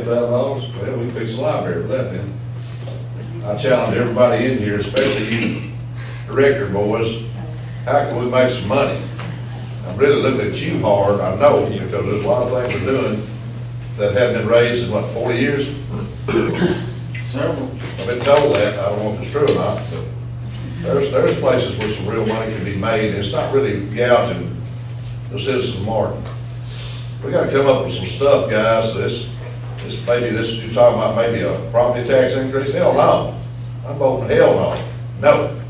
$10,000, well, we fix the library for that then. I challenge everybody in here, especially you director boys, how can we make some money? I'm really looking at you hard, I know, because there's a lot of things we're doing that haven't been raised in, what, 40 years? Several. I've been told that, I don't know if it's true or not, but there's places where some real money can be made, and it's not really gouging the citizens of Martin. We gotta come up with some stuff, guys. You're talking about maybe a property tax increase? Hell no. I'm voting hell no. No.